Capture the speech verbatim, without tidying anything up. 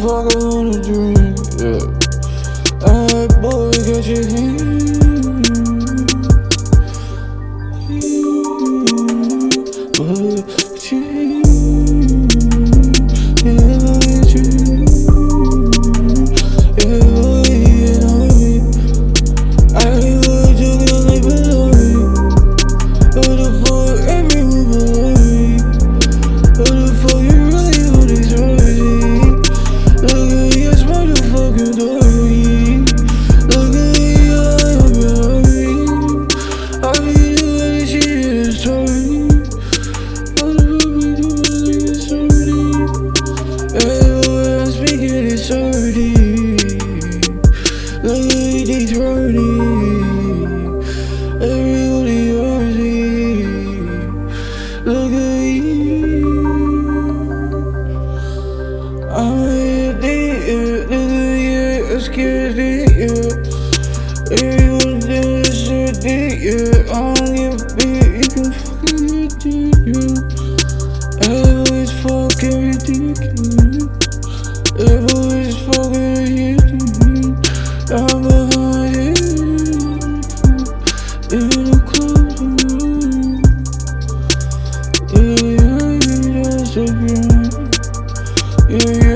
motherfucker wanna drink, yeah. That boy got your hand, boy, got your hand, yeah, got your hand, yeah, boy, you know me. I ain't gonna do it like below me. What the fuck, every move below me. What the fuck, you really want this rosy? Look at me, it's motherfucking dirty. Look at me, I am dirty. I be doing this shit, it's dirty. What the fuck we doing like it's dirty? Everywhere I'm speaking, it's dirty. Look at me, they dirty. Everybody owns me. Look at you. I'm a idiot. Look at you. I'm scared of you. Everyone does a dick, yeah. I don't give a bit. You can fucking get you. Everybody's fucking ridiculous. Everybody's fucking ridiculous. I'm behind you. In a closed room, yeah, yeah, yeah, that's a grind, yeah, yeah.